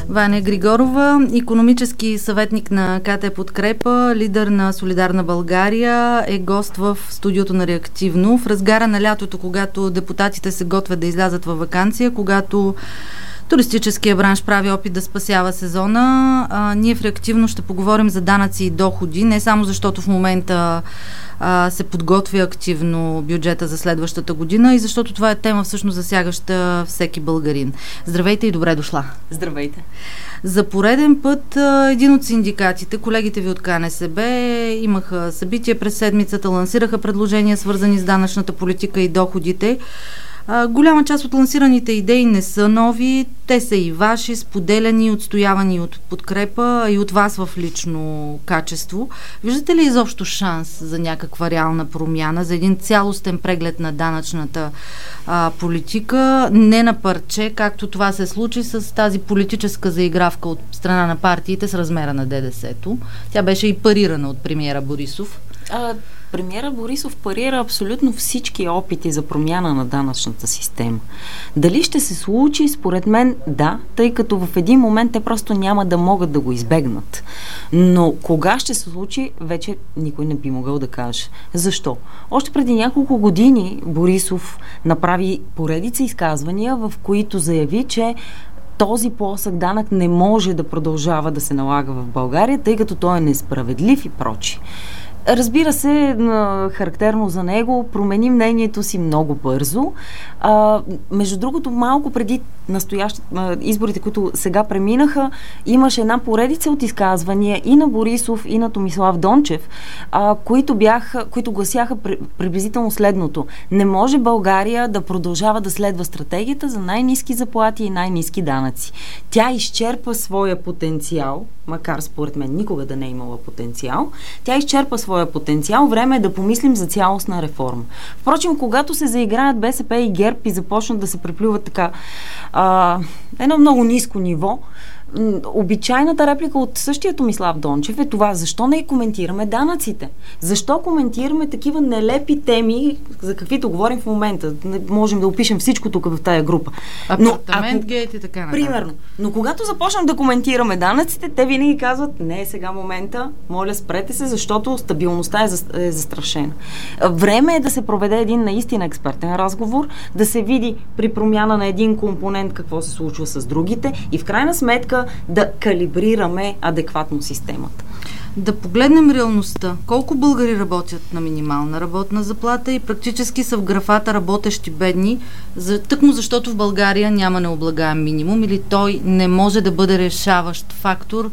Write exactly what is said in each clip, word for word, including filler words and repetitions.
Ваня Григорова, икономически съветник на КТ Подкрепа, лидер на Солидарна България, е гост в студиото на Реактивно. В разгара на лятото, когато депутатите се готвят да излязат във ваканция, когато туристическия бранш прави опит да спасява сезона, а, ние в Реактивно ще поговорим за данъци и доходи, не само защото в момента а, се подготвя активно бюджета за следващата година и защото това е тема всъщност засягаща всеки българин. Здравейте и добре дошла. Здравейте. За пореден път а, един от синдикатите, колегите ви от КНСБ, имаха събитие през седмицата, лансираха предложения, свързани с данъчната политика и доходите. А, голяма част от лансираните идеи не са нови, те са и ваши, споделяни, отстоявани от Подкрепа и от вас в лично качество. Виждате ли изобщо шанс за някаква реална промяна, за един цялостен преглед на данъчната а, политика, не на парче, както това се случи с тази политическа заигравка от страна на партиите с размера на ДДС-то? Тя беше и парирана от премиера Борисов. А, премиера Борисов парира абсолютно всички опити за промяна на данъчната система. Дали ще се случи? Според мен да, тъй като в един момент те просто няма да могат да го избегнат. Но кога ще се случи, вече никой не би могъл да каже. Защо? Още преди няколко години Борисов направи поредица изказвания, в които заяви, че този плосък данък не може да продължава да се налага в България, тъй като той е несправедлив и прочи. Разбира се, характерно за него, промени мнението си много бързо. А, между другото, малко преди настоящ, а, изборите, които сега преминаха, имаше една поредица от изказвания и на Борисов, и на Томислав Дончев, а, които, бяха, които гласяха при, приблизително следното. Не може България да продължава да следва стратегията за най-ниски заплати и най-ниски данъци. Тя изчерпа своя потенциал, макар според мен никога да не е имала потенциал. Тя изчерпа своя потенциал, време е да помислим за цялостна реформа. Впрочем, когато се заиграят БСП и ГЕРБ и започнат да се преплюват така а, едно много ниско ниво, обичайната реплика от същия Томислав Дончев е това: защо не коментираме данъците? Защо коментираме такива нелепи теми, за каквито говорим в момента? Не можем да опишем всичко тук в тая група. Апартамент, гейт и така нататък. Примерно. Но когато започнем да коментираме данъците, те винаги казват: не е сега момента, моля спрете се, защото стабилността е, за, е застрашена. Време е да се проведе един наистина експертен разговор, да се види при промяна на един компонент какво се случва с другите и в крайна сметка да калибрираме адекватно системата. Да погледнем реалността. Колко българи работят на минимална работна заплата и практически са в графата работещи бедни, за, тъкмо защото в България няма необлагаем минимум или той не може да бъде решаващ фактор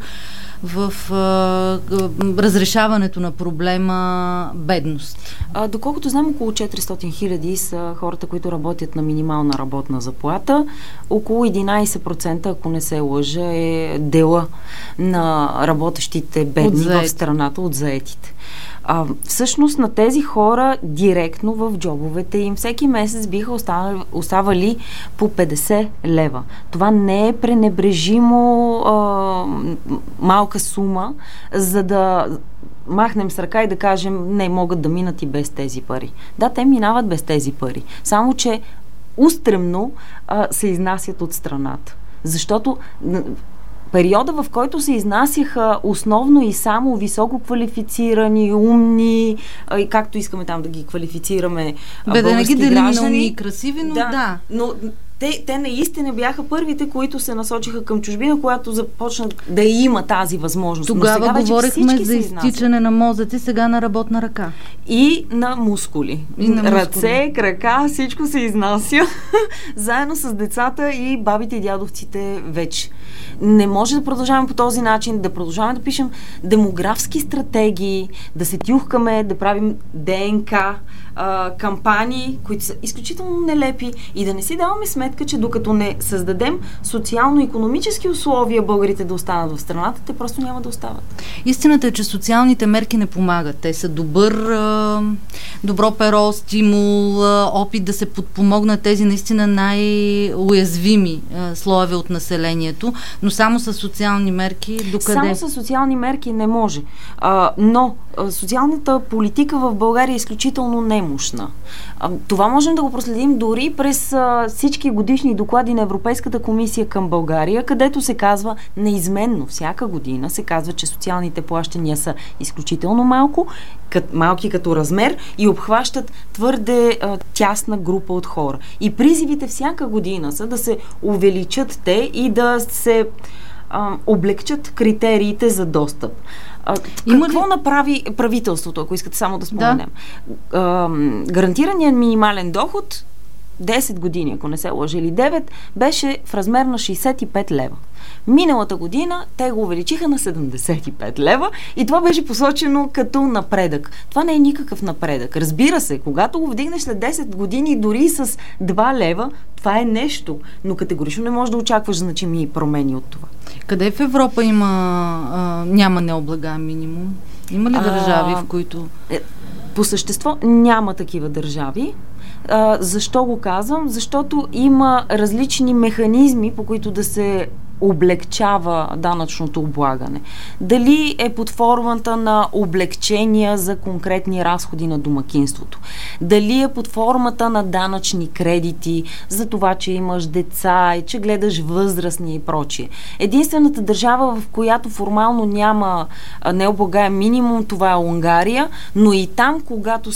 в а, разрешаването на проблема бедност? А, доколкото знам, около четиристотин хиляди са хората, които работят на минимална работна заплата. Около единайсет процента, ако не се лъжа, е дела на работещите бедни в страната от заетите. А, всъщност на тези хора директно в джобовете им всеки месец биха оставали, оставали по петдесет лева. Това не е пренебрежимо а, малка сума, за да махнем с ръка и да кажем: не, могат да минат и без тези пари. Да, те минават без тези пари. Само че устремно а, се изнасят от страната. Защото периода, в който се изнасяха основно и само високо квалифицирани, умни, и както искаме там да ги квалифицираме, Бе, български да не ги граждани. умни и красиви, но да. да. Но те, те наистина бяха първите, които се насочиха към чужбина, когато започна да има тази възможност. Тогава сега говорихме за изтичане на мозъци, сега на работна ръка. И на мускули. И на мускули. Ръце, крака, всичко се изнася заедно с децата и бабите и дядовците вече. Не може да продължаваме по този начин, да продължаваме да пишем демографски стратегии, да се тюхкаме, да правим ДНК а, кампании, които са изключително нелепи и да не си даваме сметка, че докато не създадем социално-икономически условия българите да останат в страната, те просто няма да остават. Истината е, че социалните мерки не помагат. Те са добър, а, добро перо, стимул, а, опит да се подпомогнат тези наистина най-уязвими а, слоеве от населението, но само с социални мерки докъде? Само с социални мерки не може. А, но социалната политика в България е изключително немощна. Това можем да го проследим дори през всички годишни доклади на Европейската комисия към България, където се казва неизменно, всяка година се казва, че социалните плащания са изключително малко, кът, малки като размер и обхващат твърде а, тясна група от хора. И призивите всяка година са да се увеличат те и да се а, облегчат критериите за достъп. А, какво ли... направи правителството, ако искате само да споменем? Да. А, гарантираният минимален доход десет години, ако не се лъжа, или девет, беше в размер на шейсет и пет лева. Миналата година те го увеличиха на седемдесет и пет лева и това беше посочено като напредък. Това не е никакъв напредък. Разбира се, когато го вдигнеш след десет години дори с два лева, това е нещо, но категорично не можеш да очакваш значими промени от това. Къде в Европа има а, няма необлагаем минимум? Има ли държави, а, в които... По същество няма такива държави. А, защо го казвам? Защото има различни механизми, по които да се облегчава данъчното облагане. Дали е под формата на облегчения за конкретни разходи на домакинството. Дали е под формата на данъчни кредити за това, че имаш деца и че гледаш възрастни и прочие. Единствената държава, в която формално няма необлагаем минимум, това е Унгария, но и там, когато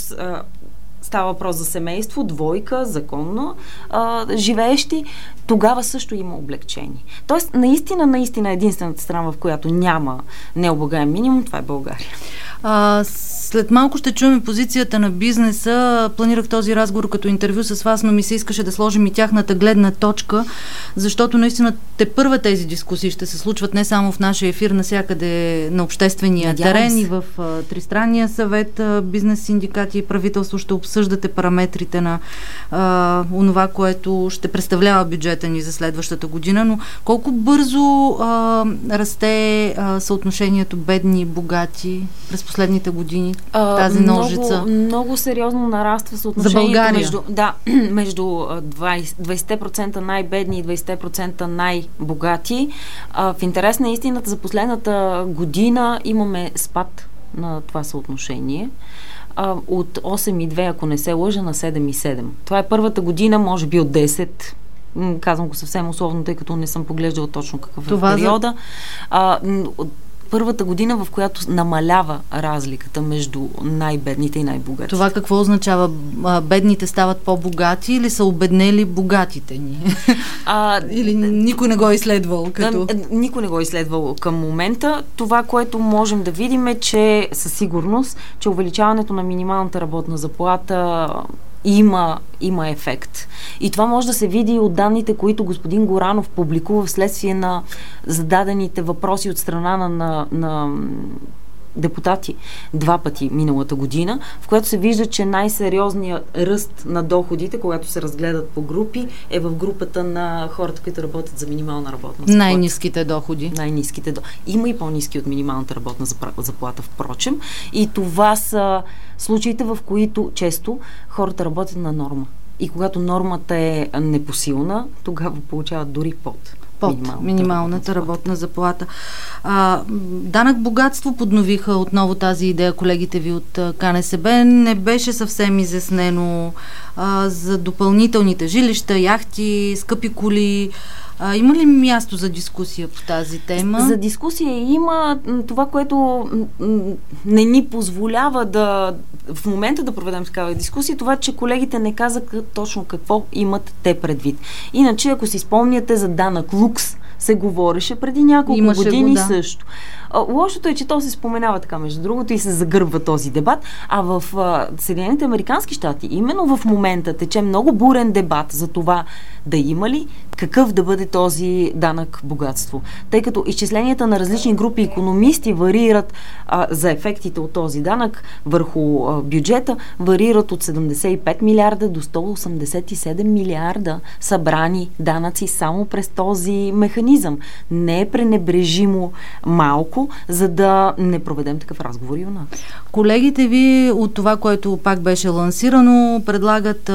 става въпрос за семейство, двойка, законно а, живеещи, тогава също има облегчение. Тоест, наистина, наистина единствената страна, в която няма необлагаем минимум, това е България. А, след малко ще чуем позицията на бизнеса. Планирах този разговор като интервю с вас, но ми се искаше да сложим и тяхната гледна точка, защото наистина те първа тези дискусии ще се случват не само в нашия ефир, насякъде на обществения Надявам терен се. И в а, Тристранния съвет, а, бизнес, синдикати и правителство ще обсъждате параметрите на а, онова, което ще представлява бюджета ни за следващата година, но колко бързо а, расте а, съотношението бедни и богати през последните години? Тази ножица. Много, много сериозно нараства съотношението между, да, между двайсет процента най-бедни и двайсет процента най-богати. А, в интерес на истината за последната година имаме спад на това съотношение. А, от осем и две, ако не се лъжа, на седем и седем. Това е първата година, може би от десет. Казвам го съвсем условно, тъй като не съм поглеждала точно какъв това е периода. За... А, първата година, в която намалява разликата между най-бедните и най-богатите. Това какво означава? Бедните стават по-богати или са обеднели богатите ни? А, или никой не го е изследвал? Като... Никой не го е изследвал към момента. Това, което можем да видим е, че със сигурност, че увеличаването на минималната работна заплата Има, има ефект. И това може да се види от данните, които господин Горанов публикува вследствие на зададените въпроси от страна на, на, на депутати два пъти миналата година, в което се вижда, че най-сериозният ръст на доходите, когато се разгледат по групи, е в групата на хората, които работят за минимална работна заплата. Най-ниските доходи. Най-ниските доходи. Има и по-ниски от минималната работна заплата, впрочем. И това са случаите, в които често хората работят на норма. И когато нормата е непосилна, тогава получават дори под. Под минималната, минималната работна заплата. А, данък богатство подновиха отново тази идея колегите ви от КНСБ. Не беше съвсем изяснено а, за допълнителните жилища, яхти, скъпи коли. А, има ли място за дискусия по тази тема? За дискусия има. Това, което не ни позволява да в момента да проведем такава дискусия, това, че колегите не казаха точно какво имат те предвид. Иначе, ако си спомняте за данък лукс, се говореше преди няколко Имаше години го, да. също. Лошото е, че то се споменава така, между другото, и се загърбва този дебат, а в а, Съединените американски щати именно в момента тече много бурен дебат за това да има ли, какъв да бъде този данък богатство. Тъй като изчисленията на различни групи икономисти варират а, за ефектите от този данък върху а, бюджета, варират от седемдесет и пет милиарда до сто осемдесет и седем милиарда събрани данъци само през този механизъм. механизъм. Не е пренебрежимо малко, за да не проведем такъв разговор и у нас. Колегите ви от това, което пак беше лансирано, предлагат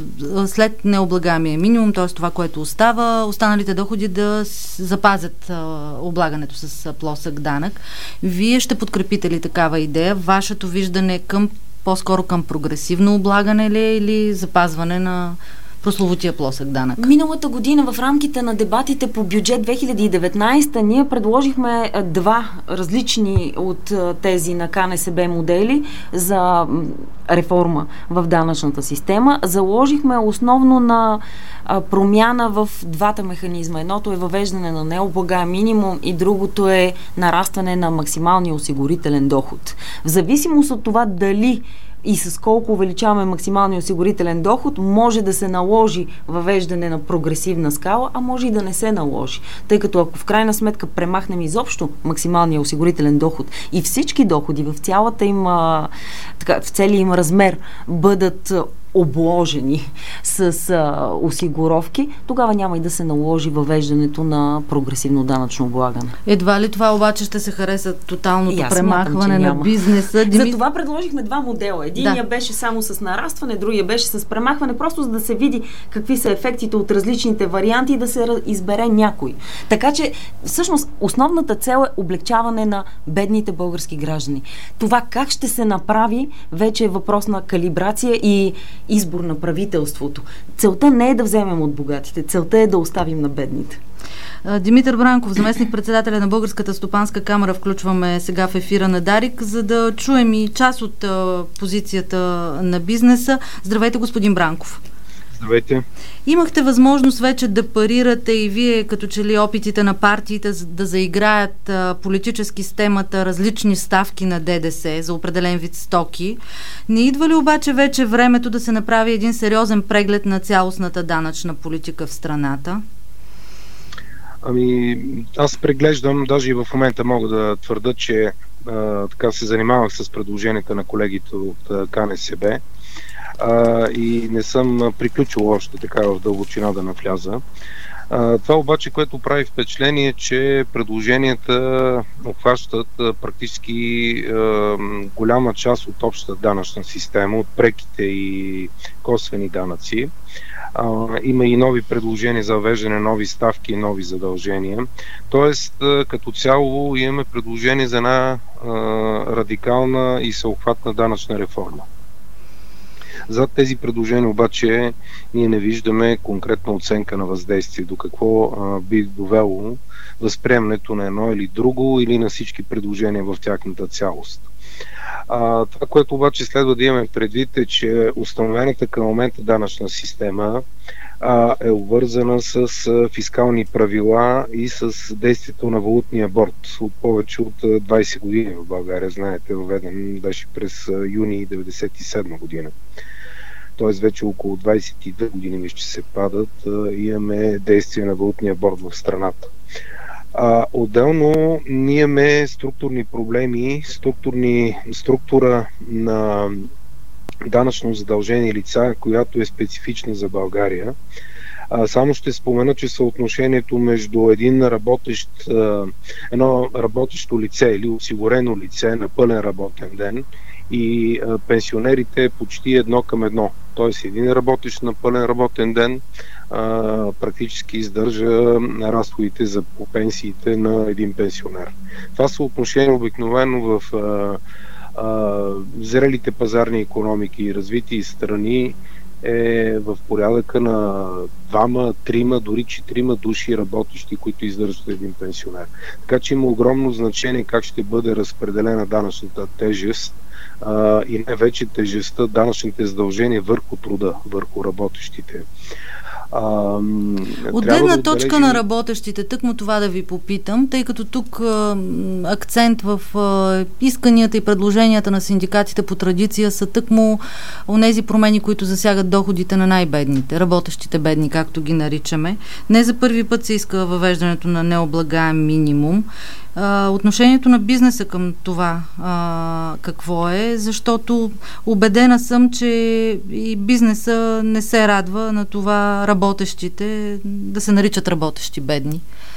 след необлагаемия минимум, т.е. това, което остава, останалите доходи да запазят облагането с плосък данък. Вие ще подкрепите ли такава идея? Вашето виждане към по-скоро към прогресивно облагане ли или запазване на прословутия плосък данък? Миналата година в рамките на дебатите по бюджет две хиляди и деветнадесета ние предложихме два различни от тези на КНСБ модели за реформа в данъчната система. Заложихме основно на промяна в двата механизма. Едното е въвеждане на необлагаем минимум и другото е нарастване на максималния осигурителен доход. В зависимост от това дали и с колко увеличаваме максималния осигурителен доход, може да се наложи въвеждане на прогресивна скала, а може и да не се наложи. Тъй като ако в крайна сметка премахнем изобщо максималния осигурителен доход и всички доходи в цялата им, а, така, в целия им размер бъдат обложени с а, осигуровки, тогава няма и да се наложи въвеждането на прогресивно данъчно облагане. Едва ли това обаче ще се хареса тоталното аз премахване смятам, на бизнеса? Дими... За това предложихме два модела. Единия да. беше само с нарастване, другия беше с премахване, просто за да се види какви са ефектите от различните варианти и да се избере някой. Така че, всъщност, основната цел е облегчаване на бедните български граждани. Това как ще се направи, вече е въпрос на калибрация и избор на правителството. Целта не е да вземем от богатите, целта е да оставим на бедните. Димитър Бранков, заместник-председателя на Българската стопанска камара, включваме сега в ефира на Дарик, за да чуем и част от а, позицията на бизнеса. Здравейте, господин Бранков. Здравейте. Имахте възможност вече да парирате и вие, като че ли опитите на партиите да заиграят а, политически с темата различни ставки на ДДС за определен вид стоки. Не идва ли обаче вече времето да се направи един сериозен преглед на цялостната данъчна политика в страната? Ами, аз преглеждам, даже и в момента мога да твърда, че а, така се занимавах с предложенията на колегите от КНСБ. Uh, и не съм приключил още така в дълбочина да навляза. Uh, това обаче, което прави впечатление, е, че предложенията обхващат uh, практически uh, голяма част от общата данъчна система, от преките и косвени данъци. Uh, има и нови предложения за въвеждане, нови ставки и нови задължения. Тоест, uh, като цяло имаме предложение за една uh, радикална и всеобхватна данъчна реформа. Зад тези предложения обаче ние не виждаме конкретна оценка на въздействие, до какво а, би довело възприемането на едно или друго или на всички предложения в тяхната цялост. А, това, което обаче следва да имаме предвид е, че установената към момента данъчна система а, е обвързана с а, фискални правила и с действието на валутния борд от повече от двайсет години в България. Знаете, въведен беше през юни деветдесет и седма година. Т.е. вече около двайсет и две години ще се падат, имаме действие на валутния борд в страната. А, отделно ние имаме структурни проблеми, структурни, структура на данъчно задължени лица, която е специфична за България. А, само ще спомена, че съотношението между един работещ, едно работещо лице или осигурено лице на пълен работен ден и а, пенсионерите е почти едно към едно. Тоест един работещ на пълен работен ден а, практически издържа разходите за по пенсиите на един пенсионер. Това съотношение обикновено в а, а, зрелите пазарни икономики и развити страни е в порядъка на двама, трима, дори четирима души работещи, които издържат един пенсионер. Така че има огромно значение как ще бъде разпределена данъчната тежест а, и не вече тежестта, данъчните задължения върху труда, върху работещите. А, От гледна да точка отбележим... на работещите, тъкмо това да ви попитам, тъй като тук а, акцент в а, исканията и предложенията на синдикатите по традиция са тъкмо онези промени, които засягат доходите на най-бедните, работещите бедни, както ги наричаме. Не за първи път се иска въвеждането на необлагаем минимум. А, отношението на бизнеса към това а, какво е, защото убедена съм, че и бизнеса не се радва на това работещите да се наричат работещи бедни.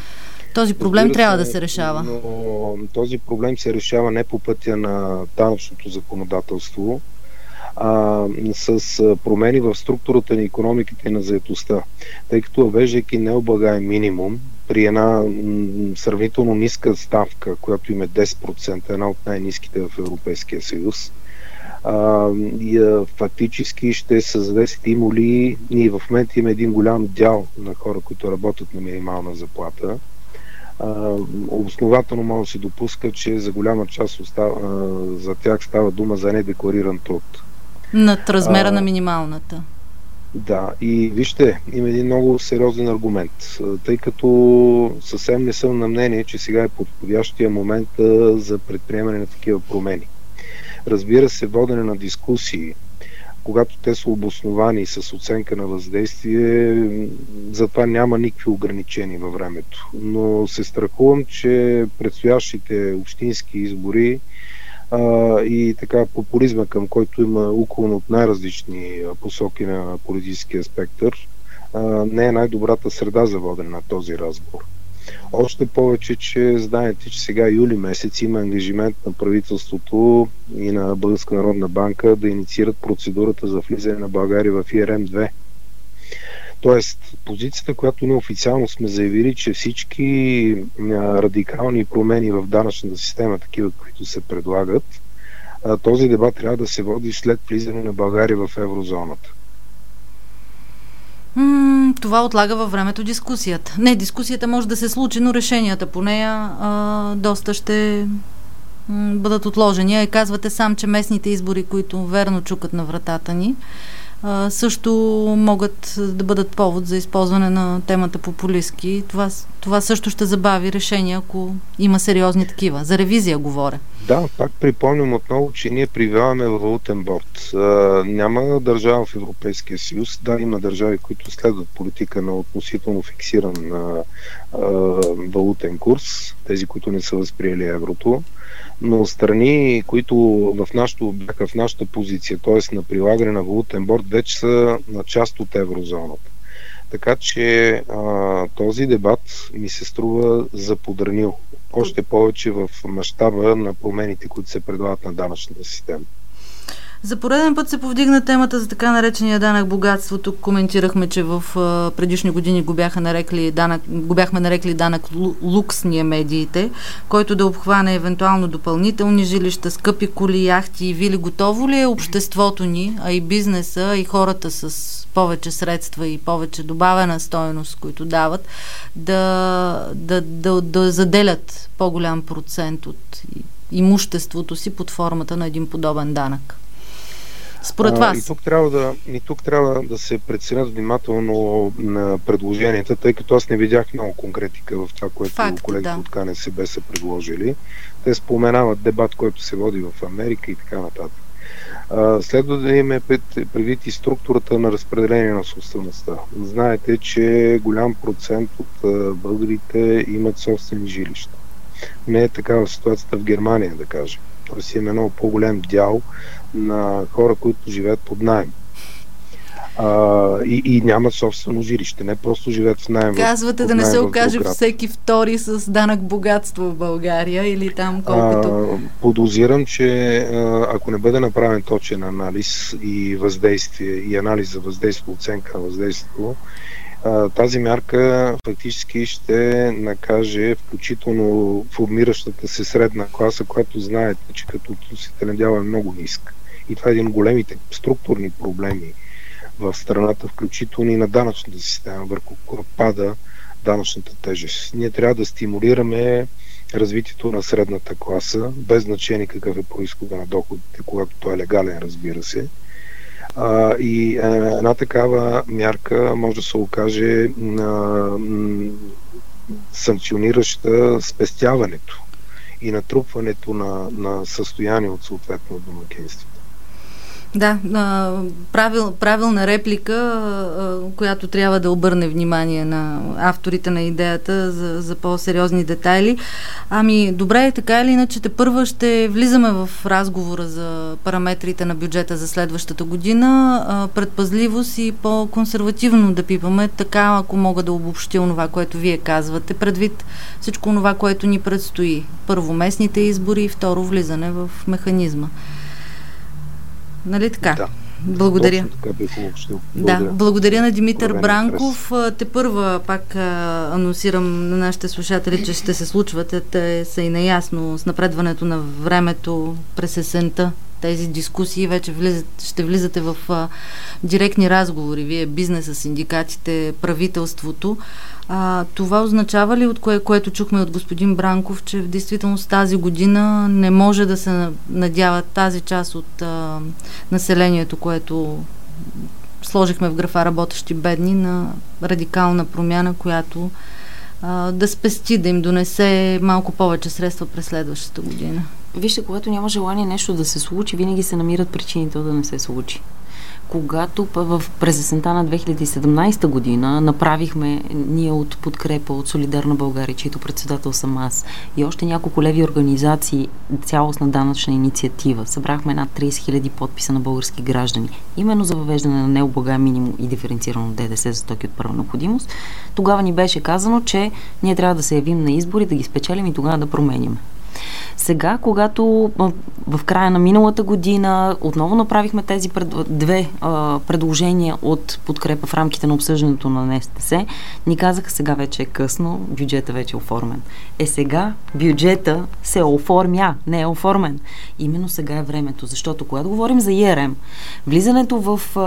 Този проблем Разбира трябва се, да се решава. Но този проблем се решава не по пътя на данъчното законодателство, а с промени в структурата на икономиката и на заетостта. Тъй като въвеждайки необлагаем минимум при една м, сравнително ниска ставка, която им е десет процента, една от най-ниските в Европейския съюз, а, и, а, фактически ще създаде стимули. Ние в момента имаме един голям дял на хора, които работят на минимална заплата. Uh, основателно може да се допуска, че за голяма част остава, uh, за тях става дума за недеклариран труд. Над размера uh, на минималната. Да, и вижте, има един много сериозен аргумент, uh, тъй като съвсем не съм на мнение, че сега е подходящия момент uh, за предприемане на такива промени. Разбира се, водене на дискусии, когато те са обосновани с оценка на въздействие, затова няма никакви ограничения във времето. Но се страхувам, че предстоящите общински избори а, и така популизма, към който има уклон от най-различни посоки на политическия спектър, а, не е най-добрата среда за водене на този разговор. Още повече, че знаете, че сега юли месец има ангажимент на правителството и на Българска народна банка да инициират процедурата за влизане на България в И Р М две. Тоест, позицията, която ние официално сме заявили, че всички радикални промени в данъчната система, такива, които се предлагат, този дебат трябва да се води след влизане на България в еврозоната. М- това отлага във времето дискусията. Не, дискусията може да се случи, но решенията по нея а, доста ще м- бъдат отложени. А и казвате сам, че местните избори, които верно чукат на вратата ни, а, също могат да бъдат повод за използване на темата популистки. Това, това също ще забави решения, ако има сериозни такива. За ревизия говоря. Да, пак припомням отново, че ние привяваме във валутен борд. А, няма държава в Европейския съюз. Да, има държави, които следват политика на относително фиксиран а, а, валутен курс, тези, които не са възприели еврото, но страни, които в нашото, бяха в нашата позиция, т.е. на прилагане на валутен борд, вече са на част от еврозоната. Така че а, този дебат ми се струва заподранил. Още повече в мащаба на промените, които се предлагат на данъчната система. За пореден път се повдигна темата за така наречения данък богатство. Тук коментирахме, че в а, предишни години го, бяха нарекли данък, го бяхме нарекли данък лукс ние медиите, който да обхване евентуално допълнителни жилища, скъпи коли, яхти и вили. Готово ли е обществото ни, а и бизнеса, и хората с повече средства и повече добавена стойност, които дават, да, да, да, да заделят по-голям процент от имуществото си под формата на един подобен данък? Според вас. А, и, тук трябва да, и тук трябва да се преценят внимателно на предложенията, тъй като аз не видях много конкретика в това, което Факт, колегите да. от К Н С Б са предложили. Те споменават дебат, който се води в Америка и така нататък. А, следва да имаме предвид и структурата на разпределение на собствеността. Знаете, че голям процент от а, българите имат собствени жилища. Не е такава ситуацията в Германия, да кажем. Тоест имаме много по-голям дял на хора, които живеят под наем. А, и, и нямат собствено жилище. Не просто живеят в наем. Казвате да не се окаже всеки втори с данък богатство в България или там колкото... А, подозирам, че ако не бъде направен точен анализ и въздействие, и анализ за въздействие, оценка на въздействието, тази мярка фактически ще накаже включително формиращата се средна класа, която знаете, че като относителен дял е много ниск. И това е един от големите структурни проблеми в страната, включително и на данъчната система, върху която пада данъчната тежест. Ние трябва да стимулираме развитието на средната класа, без значение какъв е произхода на доходите, когато той е легален, разбира се. А, и а, една такава мярка може да се окаже а, санкционираща спестяването и натрупването на, на състояние от съответно домакинството. Да, правил, правилна реплика, която трябва да обърне внимание на авторите на идеята за, за по-сериозни детайли. Ами, добре, така или иначе, тепърва ще влизаме в разговора за параметрите на бюджета за следващата година. Предпазливост и по-консервативно да пипаме, така, ако мога да обобщя онова, което вие казвате, предвид всичко онова, което ни предстои. Първо местните избори и второ влизане в механизма. Нали така? Да. Благодаря. Така бих обобщил. Да, благодаря на Димитър Бранков. Те първа пак а, анонсирам на нашите слушатели, че ще се случват. Те са и наясно с напредването на времето през есента. Тези дискусии вече влизат, ще влизате в а, директни разговори. Вие, бизнеса, синдикатите, правителството. А, това означава ли, от кое, което чухме от господин Бранков, че в действителност тази година не може да се надява тази част от а, населението, което сложихме в графа работещи бедни, на радикална промяна, която а, да спести, да им донесе малко повече средства през следващата година? Вижте, когато няма желание нещо да се случи, винаги се намират причини то да не се случи. Когато в през есента на две хиляди и седемнадесета година направихме ние от Подкрепа, от Солидарна България, чието председател съм аз, и още няколко леви организации, цялостна данъчна инициатива, събрахме над тридесет хиляди подписа на български граждани, именно за въвеждане на необлагаем минимум и диференцирано ДДС за стоки от първа необходимост, тогава ни беше казано, че ние трябва да се явим на избори, да ги спечелим и тогава да променим. Сега, когато в края на миналата година отново направихме тези пред, две а, предложения от Подкрепа в рамките на обсъждането на Н С Т С, ни казаха, сега вече е късно, бюджета вече е оформен. Е, сега бюджета се оформя, не е оформен. Именно сега е времето, защото когато говорим за И Р М, влизането в, а,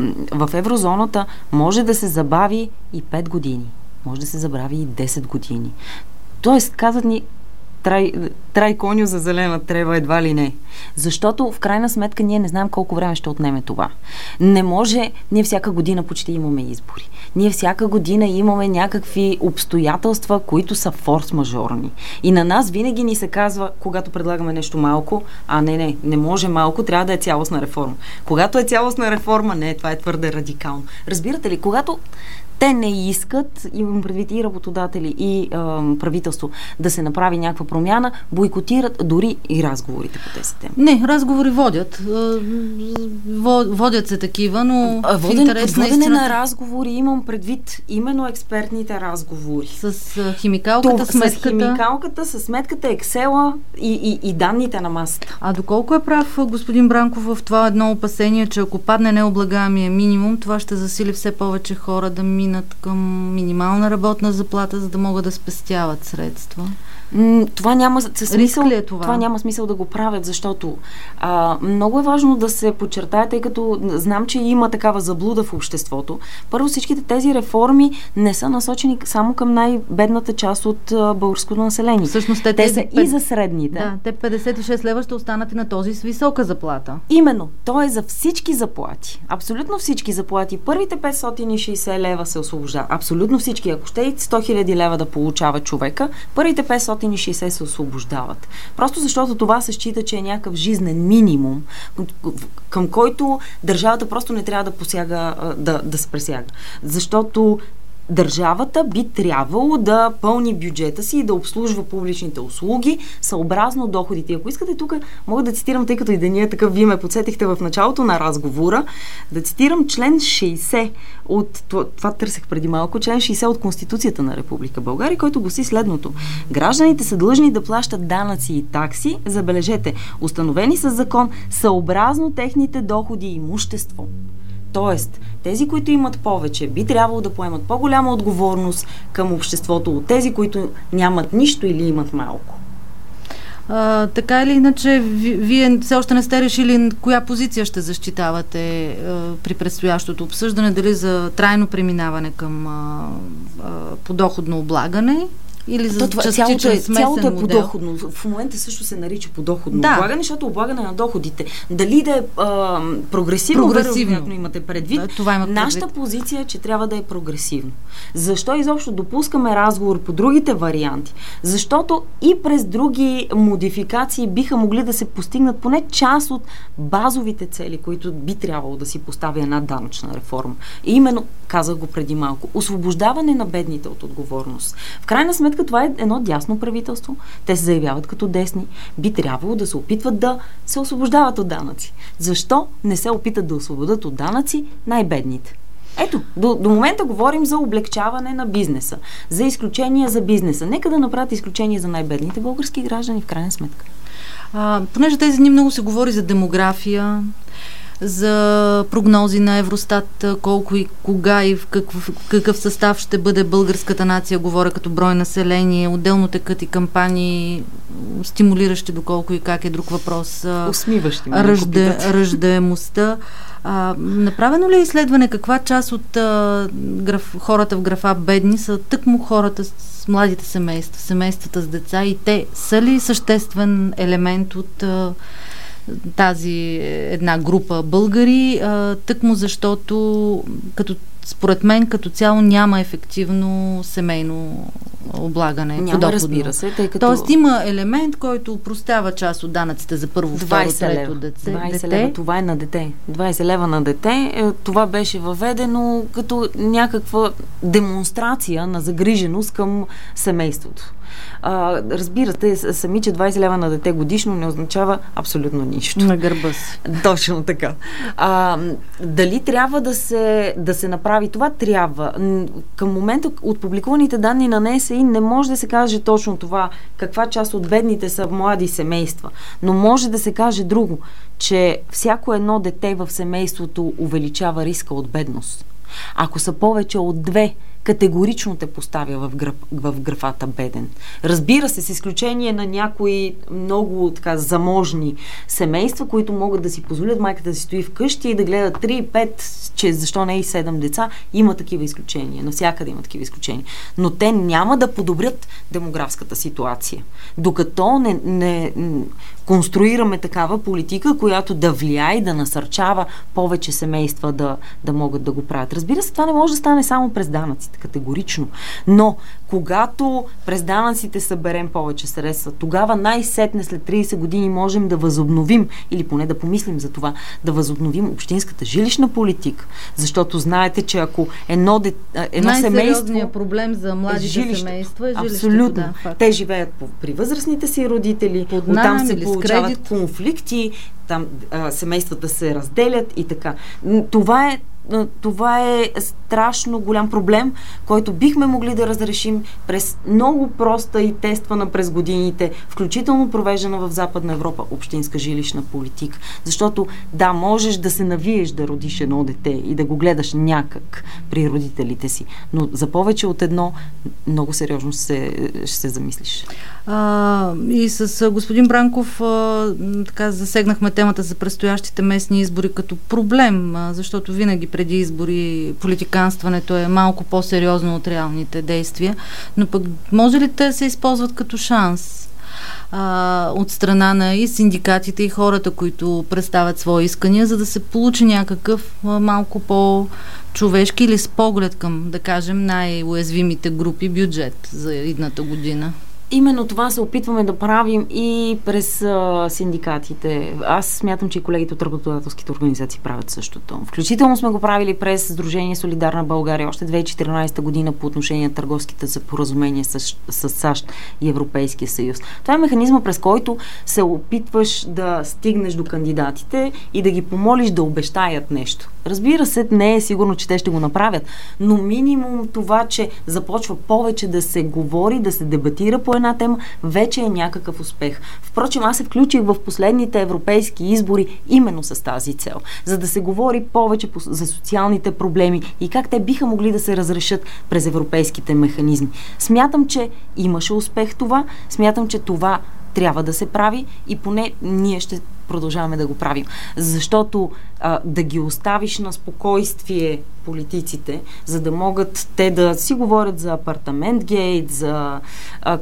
в еврозоната може да се забави и пет години, може да се забави и десет години. Тоест, казват ни, Трай, трай коню за зелена трева, едва ли не. Защото в крайна сметка ние не знаем колко време ще отнеме това. Не може, ние всяка година почти имаме избори. Ние всяка година имаме някакви обстоятелства, които са форс-мажорни. И на нас винаги ни се казва, когато предлагаме нещо малко, а не, не, не може малко, трябва да е цялостна реформа. Когато е цялостна реформа, не, това е твърде радикално. Разбирате ли, когато те не искат, имам предвид и работодатели, и е, правителство, да се направи някаква промяна, бойкотират дори и разговорите по тези теми. Не, разговори водят. Водят се такива, но а, в воден, интерес на водене истината... на разговори имам предвид именно експертните разговори. С химикалката, То, сметката. С химикалката, с сметката, Excel и, и, и данните на масата. А доколко е прав господин Бранков в това едно опасение, че ако падне необлагаемия минимум, това ще засили все повече хора да минат към минимална работна заплата, за да могат да спестяват средства? Това няма смисъл, е това? това няма смисъл да го правят, защото а, много е важно да се подчертае, тъй като знам, че има такава заблуда в обществото. Първо, всичките тези реформи не са насочени само към най-бедната част от а, българското население. Всъщност те, те тези са пет... и за средните. Да, те петдесет и шест лева ще останат и на този с висока заплата. Именно. То е за всички заплати. Абсолютно всички заплати. Първите петстотин и шейсет лева се освобождават. Абсолютно всички. Ако ще и сто хиляди лева да получава човека, първите петстотин и шейсет се освобождават. Просто защото това се счита, че е някакъв жизнен минимум, към който държавата просто не трябва да посяга, да, да се пресяга. Защото държавата би трябвало да пълни бюджета си и да обслужва публичните услуги съобразно доходите. Ако искате, тук мога да цитирам, тъй като и деня такъв, вие ме подсетихте в началото на разговора, да цитирам член шейсет от, това, това търсех преди малко, член шейсет от Конституцията на Република България, който гласи следното. Гражданите са длъжни да плащат данъци и такси, забележете, установени със закон, съобразно техните доходи и имущество. Тоест, тези, които имат повече, би трябвало да поемат по-голяма отговорност към обществото от тези, които нямат нищо или имат малко. А, така или иначе, ви, вие все още не сте решили коя позиция ще защитавате а, при предстоящото обсъждане, дали за трайно преминаване към а, а, подоходно облагане Или за това, частичен цялото е, смесен цялото е модел? подоходно. В момента също се нарича подоходно Да. облагане, защото облагане на доходите. Дали да е а, прогресивно, Прогресивно. вероятно имате предвид. Да, това има предвид. Нашата позиция е, че трябва да е прогресивно. Защо изобщо допускаме разговор по другите варианти? Защото и през други модификации биха могли да се постигнат поне част от базовите цели, които би трябвало да си постави една данъчна реформа. И именно, казах го преди малко, освобождаване на бедните от отговорност. В крайна сметка това е едно дясно правителство. Те се заявяват като десни. Би трябвало да се опитват да се освобождават от данъци. Защо не се опитат да освободят от данъци най-бедните? Ето, до, до момента говорим за облегчаване на бизнеса, за изключения за бизнеса. Нека да направят изключения за най-бедните български граждани в крайна сметка. А, понеже тези дни много се говори за демография, за прогнози на Евростат, колко и кога и в какъв, какъв състав ще бъде българската нация, говоря като брой население, отделно текат и кампании, стимулиращи доколко и как е друг въпрос. Усмиващи ме, Ръжде, ръждаемостта. А, направено ли е изследване каква част от а, граф, хората в графа бедни са тъкмо хората с младите семейства, семействата с деца, и те са ли съществен елемент от а, тази една група българи, а, тъкмо защото като, според мен като цяло няма ефективно семейно облагане. Няма, подоходно. разбира се, тъй като... Тоест има елемент, който опростява част от данъците за първо, второ, трето дете. двайсет лева, това е на дете. двайсет лева на дете. Това беше въведено като някаква демонстрация на загриженост към семейството. А, разбирате, сами, че двайсет лева на дете годишно не означава абсолютно нищо. На гърба си. Точно така. А, дали трябва да се, да се направи това? Трябва. Към момента от публикуваните данни на Н С И не може да се каже точно това, каква част от бедните са млади семейства. Но може да се каже друго, че всяко едно дете в семейството увеличава риска от бедност. Ако са повече от две, категорично те поставя в, граф, в графата беден. Разбира се, с изключение на някои много така заможни семейства, които могат да си позволят майката да си стои вкъщи и да гледат три, пет, че защо не и седем деца, има такива изключения. Навсякъде има такива изключения. Но те няма да подобрят демографската ситуация. Докато не, не конструираме такава политика, която да влияе и да насърчава повече семейства да, да могат да го правят. Разбира се, това не може да стане само през данъците, категорично. Но когато през данъците съберем повече средства, тогава най-сетне след трийсет години можем да възобновим, или поне да помислим за това, да възобновим общинската жилищна политика. Защото знаете, че ако едно, де, едно семейство... Най-сериозният проблем за младите жилище, семейства е жилището. Абсолютно. Да, те живеят по, при възрастните си родители, под оттам найем се или получават конфликти, там а, семействата се разделят и така. Това е Това е страшно голям проблем, който бихме могли да разрешим през много проста и тествана през годините, включително провеждана в Западна Европа общинска жилищна политика. Защото да, можеш да се навиеш да родиш едно дете и да го гледаш някак при родителите си, но за повече от едно много сериозно се, ще се замислиш. А, и с господин Бранков а, така засегнахме темата за предстоящите местни избори като проблем, а, защото винаги преди избори политиканстването е малко по-сериозно от реалните действия, но пък може ли те да се използват като шанс а, от страна на и синдикатите, и хората, които представят свои искания, за да се получи някакъв а, малко по-човешки или с поглед към, да кажем, най-уязвимите групи бюджет за идната година? Именно това се опитваме да правим и през а, синдикатите. Аз смятам, че и колегите от работодателските организации правят същото. Включително сме го правили през Сдружение Солидарна България още две хиляди и четиринадесета година по отношение на търговските споразумения с, с САЩ и Европейския съюз. Това е механизма, през който се опитваш да стигнеш до кандидатите и да ги помолиш да обещаят нещо. Разбира се, не е сигурно, че те ще го направят, но минимум това, че започва повече да се говори, да се дебатира по една тема, вече е някакъв успех. Впрочем, аз се включих в последните европейски избори именно с тази цел, за да се говори повече за социалните проблеми и как те биха могли да се разрешат през европейските механизми. Смятам, че имаше успех това, смятам, че това трябва да се прави и поне ние ще продължаваме да го правим. Защото а, да ги оставиш на спокойствие политиците, за да могат те да си говорят за апартамент гейт, за а,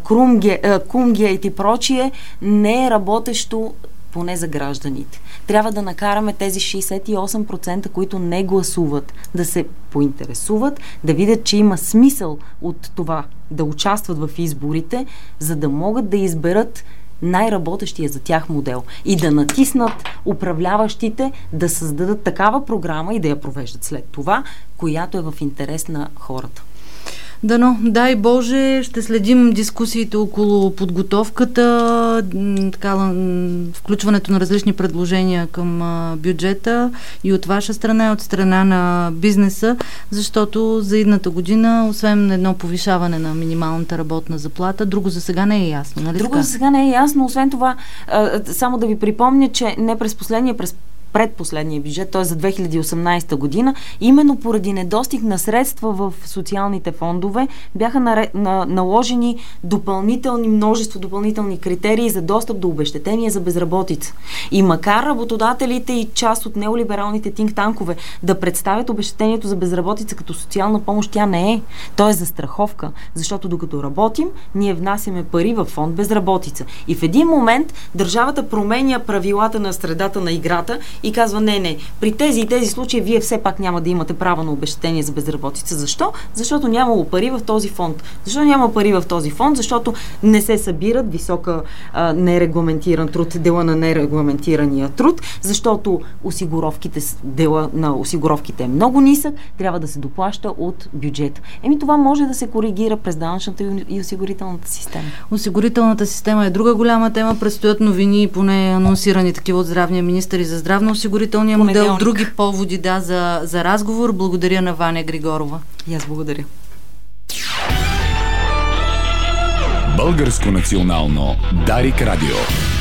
кум гейт и прочие, не е работещо поне за гражданите. Трябва да накараме тези шейсет и осем процента, които не гласуват, да се поинтересуват, да видят, че има смисъл от това да участват в изборите, за да могат да изберат най-работещия за тях модел и да натиснат управляващите да създадат такава програма и да я провеждат след това, която е в интерес на хората. Дано, дай Боже, ще следим дискусиите около подготовката, така, включването на различни предложения към бюджета и от ваша страна, и от страна на бизнеса, защото за идната година, освен едно повишаване на минималната работна заплата, друго за сега не е ясно, нали? Друго за сега не е ясно, освен това, само да ви припомня, че не през последния, през предпоследния бюджет, т.е. за две хиляди и осемнадесета година, именно поради недостиг на средства в социалните фондове, бяха наре, на, наложени допълнителни, множество допълнителни критерии за достъп до обезщетения за безработица. И макар работодателите и част от неолибералните тинк-танкове да представят обезщетението за безработица като социална помощ, тя не е. То е застраховка, защото докато работим, ние внасяме пари в фонд безработица. И в един момент държавата променя правилата на средата на играта и казва, не, не, при тези и тези случаи вие все пак няма да имате право на обезщетение за безработица. Защо? Защото нямало пари в този фонд. Защо няма пари в този фонд? Защото не се събират висока а, нерегламентиран труд, дела на нерегламентирания труд, защото осигуровките, дела на осигуровките е много нисък, трябва да се доплаща от бюджета. Еми това може да се коригира през данъчната и осигурителната система. Осигурителната система е друга голяма тема. Предстоят новини, поне анонсирани такива от здравния министър и за здравно осигурителния модел, други поводи да, за, за разговор. Благодаря на Ваня Григорова. И аз благодаря. Българско национално Дарик радио.